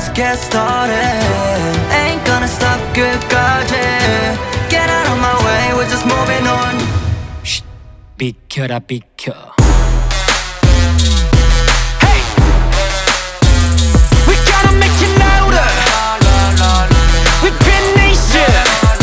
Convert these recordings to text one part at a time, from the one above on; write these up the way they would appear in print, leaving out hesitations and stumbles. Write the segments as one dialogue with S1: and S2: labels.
S1: let's get started. Ain't gonna stop 끝까지. Get out of my way, we're just moving on.
S2: 쉿, 비켜라 비켜.
S1: Hey, we gotta make it louder. We been nation.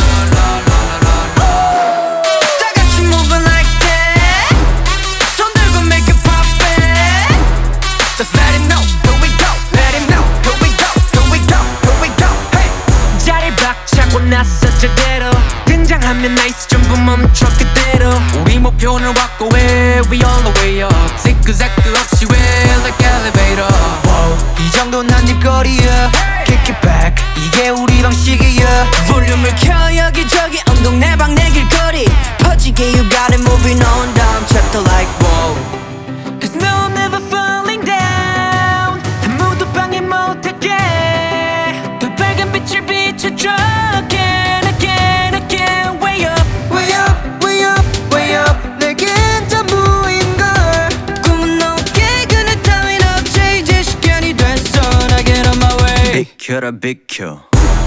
S1: 다 같이 moving like that. 손 들고 make it poppin'. Just let him know, here we go. Let him know, here we go, here we go, here we go. Hey,
S2: 자리 박차고 나서 제대로 등장하면 나이스 전부 멈춰 그대로. 우리 목표는 확고해, we all the way up. 지그재그 없이 왜 like elevator.
S1: wow, 이 정도는 한 입거리야. Kick it back, 이게 우리 방식이야. 볼륨을 켜 여기저기 엉덩 내 방 내 길거리 퍼지게 you got it moving on down chapter like wow.
S2: Cause no I'm never falling down. 아무도 방해 못하게 더 밝은 빛을 비춰줘. Again again again way up.
S1: Way up, way up, way up. 내겐 전부인걸. 꿈은 높게 그늘 따윈 없지. 이제 시간이 됐어. 나 get on my way. 비켜라 비켜.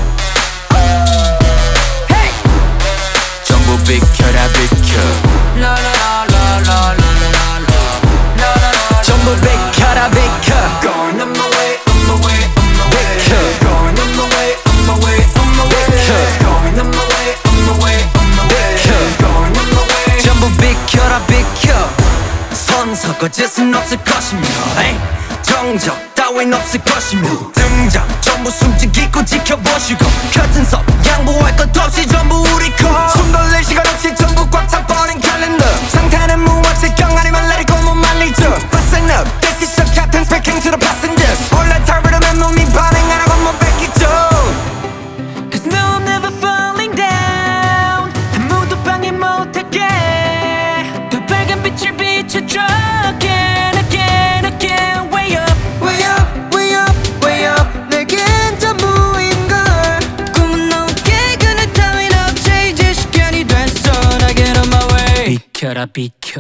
S1: Hey,
S2: 전부 비켜라 비켜.
S1: la la la la la la la la. 전부 비켜라 비켜. Going on my way, on my way, on my way. Going on my way, on my way, on my way. Going on my way, on my way, on my way. Going on my way. 전부 비켜라 비켜. 선 섞어 짓은 없을 것이며 에이, 정적 따윈 없을 것이며 등장 전부 숨지기고 지켜보시고 같은 섭 양보할 것 없이 전부 우리 거. 숨 돌릴 시간 없이 전부 꽉 차버린 캘린더. 상태는 무엇이 경아리만 let it go 못 말리죠. Listen up, this is your captain speaking to the passengers. 올라탈 리듬에 몸이 반응 안 하고 못 뺏기죠.
S2: Cause no I'm never falling down. 아무도 방해 못하게 더 밝은 빛을 비춰줘. Again again again way up.
S1: Way up, way up, way up. 내겐 전부인걸. 꿈은 높게 그늘 따윈 없지. 이제 시간이 됐어. 나 get on my way.
S2: 비켜라 비켜.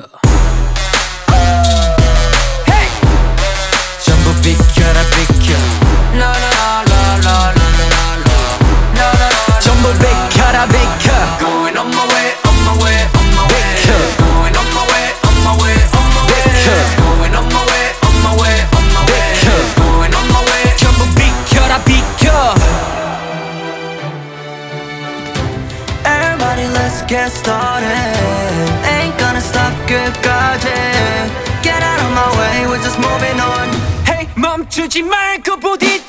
S1: Hey,
S2: 전부 비켜라 비켜.
S1: la la la la la la la la. 전부 비켜라 비켜. Going on my way, on my way, on my way. Going on my way, on my way, on my way. Going on my way, on my way, on my way. Going on my way.
S2: 전부 비켜라 비켜.
S1: Everybody, let's get started. Ain't gonna stop 끝까지. Get out of my way, we're just moving on.
S2: Hey 멈추지 말고 부딪혀.